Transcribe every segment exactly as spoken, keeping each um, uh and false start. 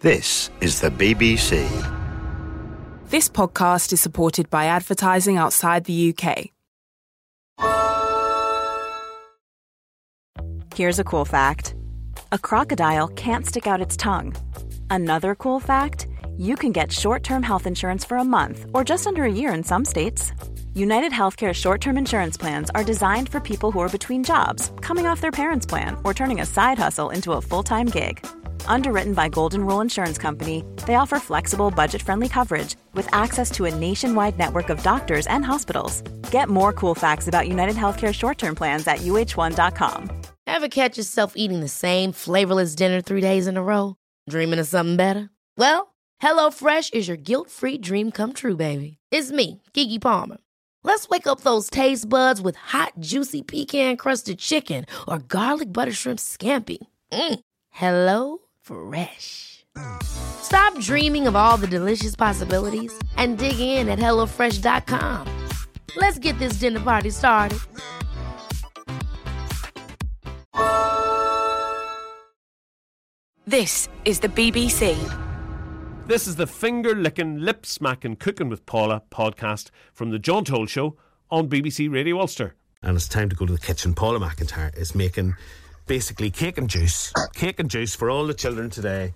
This is the B B C. This podcast is supported by advertising outside the U K. Here's a cool fact. A crocodile can't stick out its tongue. Another cool fact, you can get short-term health insurance for a month or just under a year in some states. United Healthcare short-term insurance plans are designed for people who are between jobs, coming off their parents' plan, or turning a side hustle into a full-time gig. Underwritten by Golden Rule Insurance Company, they offer flexible, budget-friendly coverage with access to a nationwide network of doctors and hospitals. Get more cool facts about United Healthcare short-term plans at U H one dot com. Ever catch yourself eating the same flavorless dinner three days in a row? Dreaming of something better? Well, HelloFresh is your guilt-free dream come true, baby. It's me, Keke Palmer. Let's wake up those taste buds with hot, juicy pecan-crusted chicken or garlic butter shrimp scampi. Mm. Hello Fresh. Stop dreaming of all the delicious possibilities and dig in at hello fresh dot com. Let's get this dinner party started. This is the B B C. This is the finger-licking, lip-smacking Cooking with Paula podcast from the John Toll Show on B B C Radio Ulster. And it's time to go to the kitchen. Paula McIntyre is making basically cake and juice. Cake and juice for all the children today.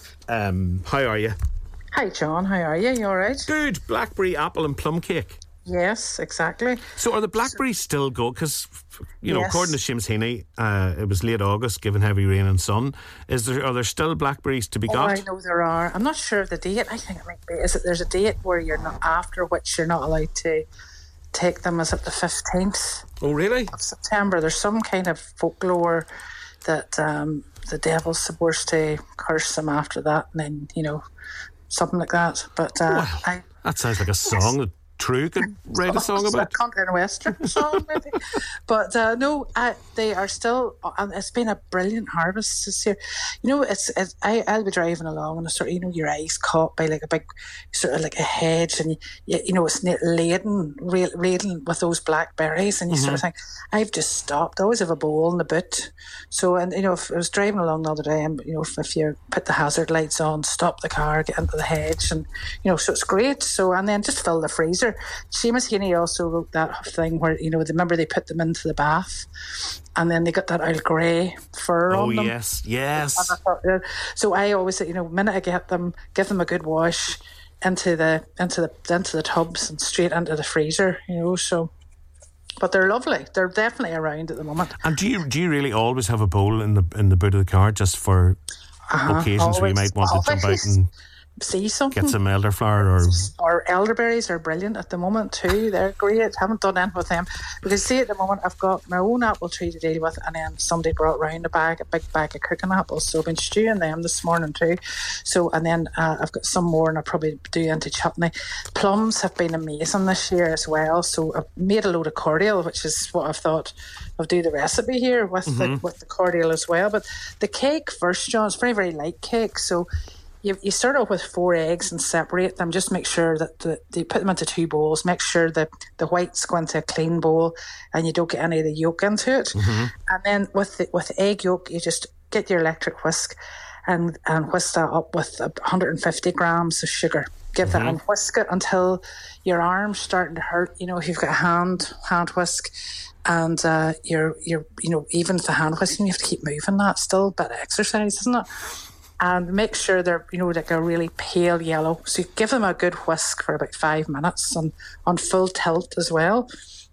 Um, how are you? Hi, John. How are you? You all right? Good. Blackberry, apple and plum cake. Yes, exactly. So are the blackberries still go? Because, you know, Yes. according to Seamus Heaney, uh, it was late August, given heavy rain and sun. Is there Are there still blackberries to be Oh, got? I know there are. I'm not sure of the date. I think it might be. Is it? There's a date where you're not after which you're not allowed to take them. Is it the fifteenth Oh, really? of September? There's some kind of folklore that um, the devil's supposed to curse them after that, and then you know something like that. But uh, Well, I. that sounds like a song that True could write a song about. Country and Western song, maybe. But uh, no, uh, they are still, and it's been a brilliant harvest this year. You know, it's, it's I, I'll be driving along and sort of, you know, your eyes caught by like a big, sort of like a hedge, and you, you know, it's laden, laden with those blackberries, and you mm-hmm. sort of think, I've just stopped. I always have a bowl in the boot. So, and you know, if I was driving along the other day, and you know, if, if you put the hazard lights on, stop the car, get into the hedge, and you know, so it's great. So, and then just fill the freezer. Seamus Heaney also wrote that thing where, you know, remember they put them into the bath and then they got that Earl Grey fur oh, on them. Oh, yes, yes. I thought, uh, so I always say, you know, the minute I get them, give them a good wash into the into the into the tubs and straight into the freezer, you know, so. But they're lovely. They're definitely around at the moment. And do you do you really always have a bowl in the in the boot of the car just for uh-huh, occasions always, where you might want always. to jump out and see something? Get some elderflower or... Or elderberries are brilliant at the moment too. They're great. Haven't done anything with them. Because see, at the moment I've got my own apple tree to deal with, and then somebody brought round a bag, a big bag of cooking apples. So I've been stewing them this morning too. So, and then uh, I've got some more, and I'll probably do into chutney. Plums have been amazing this year as well. So I've made a load of cordial, which is what I've thought I'll do the recipe here with, mm-hmm. the, with the cordial as well. But the cake first, John, it's very, very light cake. So You, you start off with four eggs and separate them. Just make sure that the, you put them into two bowls. Make sure that the whites go into a clean bowl and you don't get any of the yolk into it. Mm-hmm. And then with the, with the egg yolk, you just get your electric whisk and, and whisk that up with one hundred fifty grams of sugar. Give mm-hmm. that and whisk it until your arm's starting to hurt. You know, if you've got a hand, hand whisk, and uh, you're, you're, you know, even with the hand whisking, you have to keep moving that. Still a bit of exercise, isn't it? And make sure they're, you know, like a really pale yellow. So you give them a good whisk for about five minutes and on full tilt as well.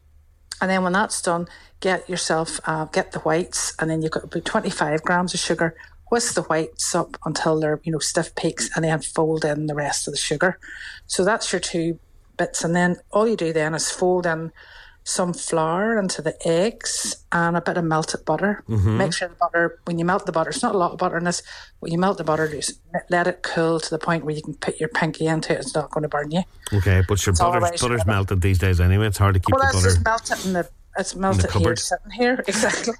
And then when that's done, get yourself, uh, get the whites, and then you've got about twenty-five grams of sugar. Whisk the whites up until they're, you know, stiff peaks, and then fold in the rest of the sugar. So that's your two bits. And then all you do then is fold in some flour into the eggs and a bit of melted butter. Mm-hmm. Make sure the butter, when you melt the butter, it's not a lot of butter in this, when you melt the butter, just let it cool to the point where you can put your pinky into it. It's not going to burn you. Okay, but your butter's, butter's melted these days anyway. It's hard to keep well, the butter. Well, it's just melted in the It's melted here, sitting here, exactly.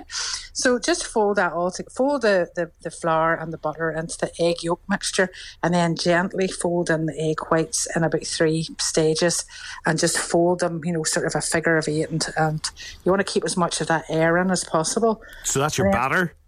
So just fold that all to fold the, the, the flour and the butter into the egg yolk mixture, and then gently fold in the egg whites in about three stages, and just fold them, you know, sort of a figure of eight, and, and you want to keep as much of that air in as possible. So that's your then, batter?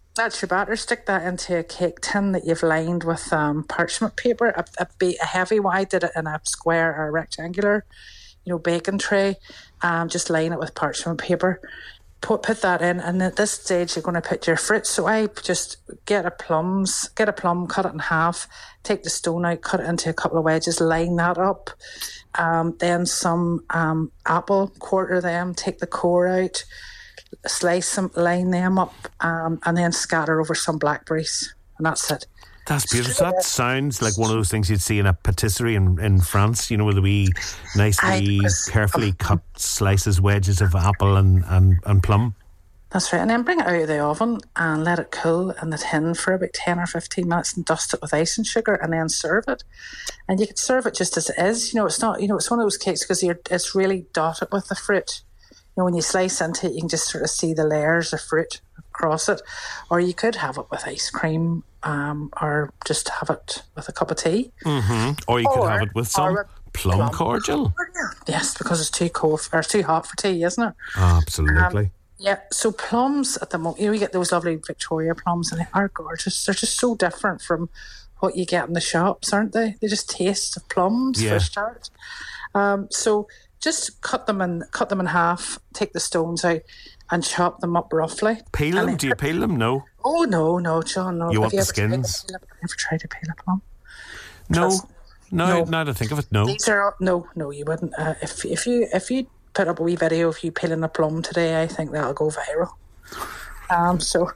That's your batter. Stick that into a cake tin that you've lined with um, parchment paper. A, a, a heavy one. I did it in a square or a rectangular, you know, baking tray. Um, just line it with parchment paper. Put put that in, and at this stage you're going to put your fruits. So I just get a plums, get a plum, cut it in half, take the stone out, cut it into a couple of wedges, line that up. Um, then some um, apple, quarter them, take the core out. Slice them, line them up, um, and then scatter over some blackberries, and that's it. That's beautiful. That sounds like one of those things you'd see in a patisserie in, in France, you know, with the wee, nicely, carefully cut slices, wedges of apple and, and, and plum. That's right. And then bring it out of the oven and let it cool in the tin for about ten or fifteen minutes and dust it with ice and sugar and then serve it. And you could serve it just as it is. You know, it's not, you know, it's one of those cakes because it's really dotted with the fruit. You know, when you slice into it, you can just sort of see the layers of fruit across it. Or you could have it with ice cream, um, or just have it with a cup of tea. Mm-hmm. Or you could or, have it with some plum, plum cordial. Yes, because it's too cold or too hot for tea, isn't it? Absolutely. Um, yeah. So plums at the moment, you know, you get those lovely Victoria plums, and they are gorgeous. They're just so different from what you get in the shops, aren't they? They just taste of plums yeah. for a start. Um, so. Just cut them in, cut them in half. Take the stones out and chop them up roughly. Peel them? Do you peel them? No. Oh no, no, John. No. You Have want you the skins? Have you ever tried to peel a plum? No. Trust, no. No. Now that I think of it, no. These are no, no. You wouldn't. Uh, if if you if you put up a wee video of you peeling a plum today, I think that'll go viral. Um. So.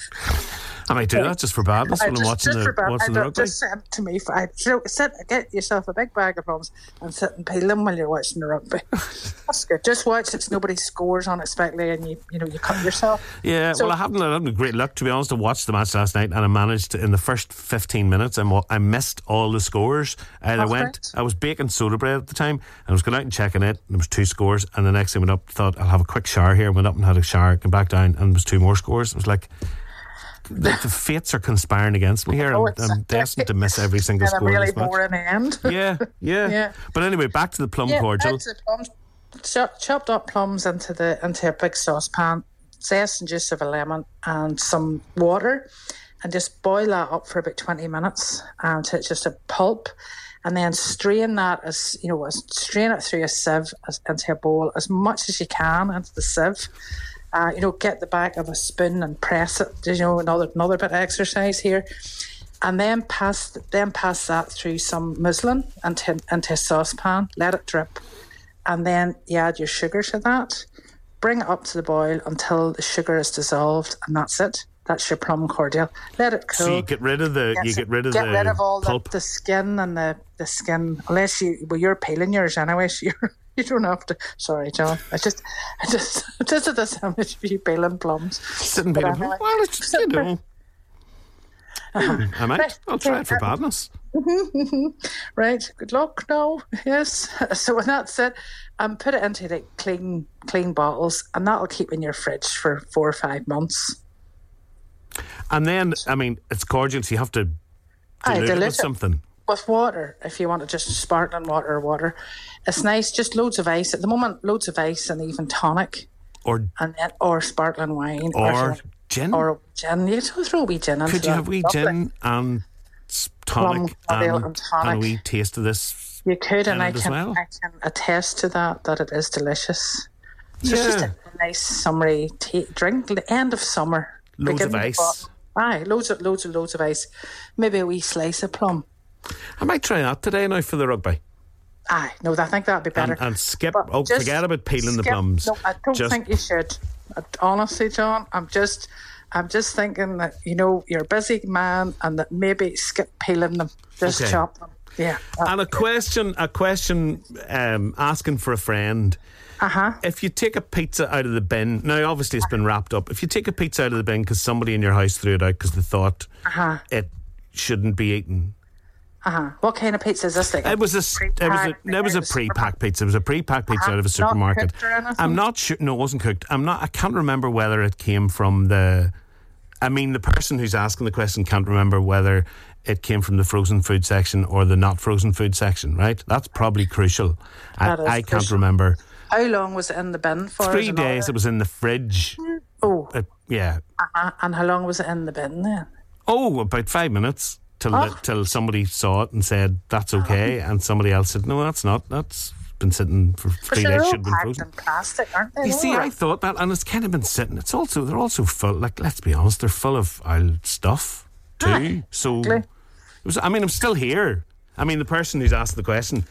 I might do that just for badness when I'm watching the, watching the rugby. Just send to me. For, I, so sit, get yourself a big bag of plums and sit and peel them while you're watching the rugby. That's good. Just watch it. Nobody scores unexpectedly, and you you know you cut yourself. Yeah. So, well, I haven't had great luck, to be honest. I watched the match last night, and I managed to, in the first fifteen minutes, I, I missed all the scores. And I went. Right. I was baking soda bread at the time, and I was going out and checking it. And there was two scores, and the next thing I went up, thought I'll have a quick shower here. Went up and had a shower, came back down, and there was two more scores. It was like. The, the fates are conspiring against me here. Oh, I'm, I'm destined to miss every single and score. Really in this boring end. yeah, yeah, yeah. But anyway, back to the plum yeah, cordial. The plums, chop, chopped up plums into the into a big saucepan, zest and juice of a lemon, and some water, and just boil that up for about twenty minutes until it's just a pulp, and then strain that as you know, strain it through a sieve as, into a bowl as much as you can into the sieve. Uh, you know, get the back of a spoon and press it. You know, another another bit of exercise here, and then pass then pass that through some muslin into into a saucepan. Let it drip, and then you add your sugar to that. Bring it up to the boil until the sugar is dissolved, and that's it. That's your plum cordial. Let it cool. So you get rid of the yes, you get rid of get the rid of all pulp. The, the skin and the, the skin. Unless you well, you're peeling yours anyway. So you're. You don't have to. Sorry, John. I just, I just, just at this time, it's you peeling plums. Sitting peeling plums. Well, it's just, you know. Uh-huh. I might. Right. I'll try it for badness. Right. Good luck. No. Yes. So when that's it, um, put it into like clean, clean bottles, and that'll keep in your fridge for four or five months. And then, I mean, it's cordial, so you have to dilute it with something. With water, if you want to just sparkling water or water. It's nice, just loads of ice. At the moment, loads of ice and even tonic. Or and then, or sparkling wine. Or, or gin. Or gin. You could throw a wee gin into Could you have wee lovely. Gin and tonic and, and, tonic. and a wee taste of this? You could, and I can, well? I can attest to that, that it is delicious. So yeah. It's just a nice summery tea, drink, the end of summer. Loads of ice. Aye, loads of, loads of, loads of ice. Maybe a wee slice of plum. I might try that today now for the rugby. Aye, no, I think that'd be better. And, and skip, but oh, forget about peeling skip, the plums. No, I don't just, think you should. Honestly, John, I'm just, I'm just thinking that, you know, you're a busy man and that maybe skip peeling them, just okay. chop them. Yeah. And a question, a question um, asking for a friend. Uh-huh. If you take a pizza out of the bin, now obviously it's been wrapped up. If you take a pizza out of the bin because somebody in your house threw it out because they thought uh-huh. it shouldn't be eaten. Uh-huh. What kind of pizza is this? Like it was a, it was a, it was a pre-packed pizza. It was a pre-packed pizza uh-huh. out of a supermarket. Not cooked or anything? I'm not sure. No, it wasn't cooked. I'm not. I can't remember whether it came from the. I mean, the person who's asking the question can't remember whether it came from the frozen food section or the not frozen food section. Right? That's probably crucial. That I, is I can't crucial. remember. How long was it in the bin for? Three days. It was in the fridge. Oh, It, Yeah. Uh-huh. And how long was it in the bin then? Oh, about five minutes till Oh. the, till somebody saw it and said that's okay, and somebody else said no, that's not. That's been sitting for three They're days. all Should have been packed frozen. in plastic, aren't they? You They're see, all I thought that, and it's kind of been sitting. It's also they're also full. Like, let's be honest, they're full of old stuff too. Aye, so exactly. it was. I mean, I'm still here. I mean, the person who's asked the question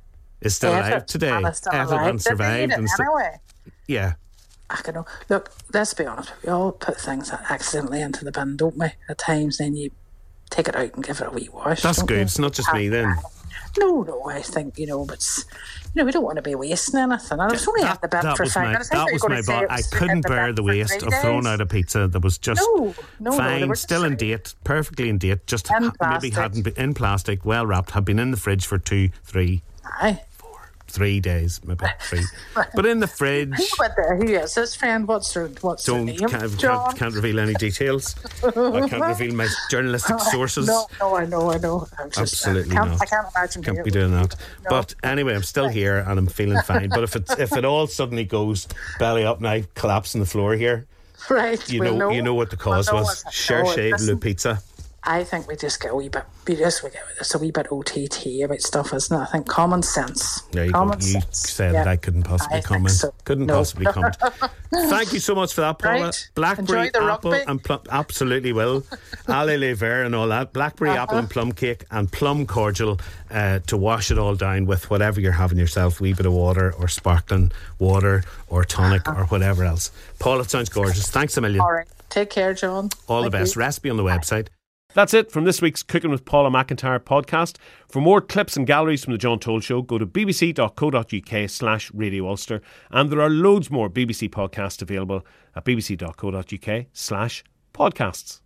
is still Ate alive it, today. and it's still Ate it alive. and Did they survived. eat it and sti- anyway? yeah. I don't know. Look, let's be honest. We all put things accidentally into the bin, don't we? At times, then you take it out and give it a wee wash. That's don't good. you? It's not just me then. No, no. I think you know, but it's, you know, we don't want to be wasting anything. And it's only at the bin that for was five my, minutes. that was my bar. I couldn't bear the waste of throwing out a pizza that was just No, no, no, they fine, were still in just- date, perfectly in date, just In ha- maybe plastic. hadn't been in plastic, well wrapped, had been in the fridge for two, three, Aye. three days, maybe three, but in the fridge. Who went there? Who is his friend? What's her? What's her Don't name? can't, John. can't, can't reveal any details. I can't reveal my journalistic sources. No, no, I know, I know. I'm just, Absolutely I can't, not. I can't imagine. Can't who be it doing was. that. No. But anyway, I'm still here and I'm feeling fine. But if it if it all suddenly goes belly up and I collapse on the floor here, Right, you we'll know, know you know what the cause We'll know was. what's- Cherchez listen, Le Pizza. I think we just get a wee bit, we just we get it's a wee bit O T T about stuff, isn't it? I think common sense. There you common go. You sense. said Yeah. that I couldn't possibly I think comment. so. Couldn't No. possibly comment. Thank you so much for that, Paula. Right. Blackberry, Enjoy the apple, rugby. and plum. Absolutely will. Allez les verts and all that. Blackberry, Uh-huh. apple, and plum cake, and plum cordial uh, to wash it all down with whatever you're having yourself. A wee bit of water, or sparkling water, or tonic, or whatever else. Paula, it sounds gorgeous. Thanks a million. All right. Take care, John. All the Thank best. you. Recipe on the website. That's it from this week's Cooking with Paula McIntyre podcast. For more clips and galleries from The John Toll Show, go to bbc.co.uk slash Radio Ulster. And there are loads more B B C podcasts available at bbc.co.uk slash podcasts.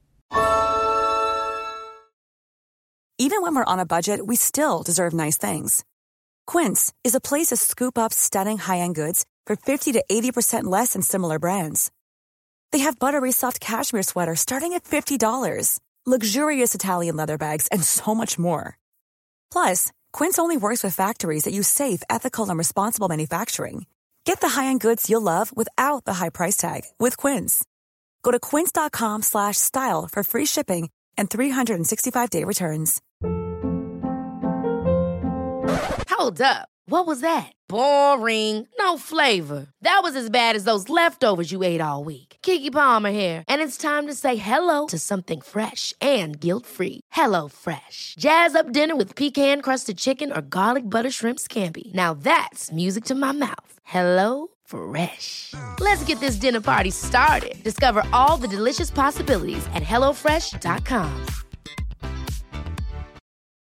Even when we're on a budget, we still deserve nice things. Quince is a place to scoop up stunning high-end goods for fifty to eighty percent less than similar brands. They have buttery soft cashmere sweaters starting at fifty dollars, luxurious Italian leather bags, and so much more. Plus, Quince only works with factories that use safe, ethical, and responsible manufacturing. Get the high-end goods you'll love without the high price tag with Quince. Go to quince.com slash style for free shipping and three sixty-five day returns. Hold up. What was that? Boring. No flavor. That was as bad as those leftovers you ate all week. Keke Palmer here. And it's time to say hello to something fresh and guilt-free. Hello Fresh. Jazz up dinner with pecan-crusted chicken or garlic butter shrimp scampi. Now that's music to my mouth. Hello Fresh. Let's get this dinner party started. Discover all the delicious possibilities at hello fresh dot com.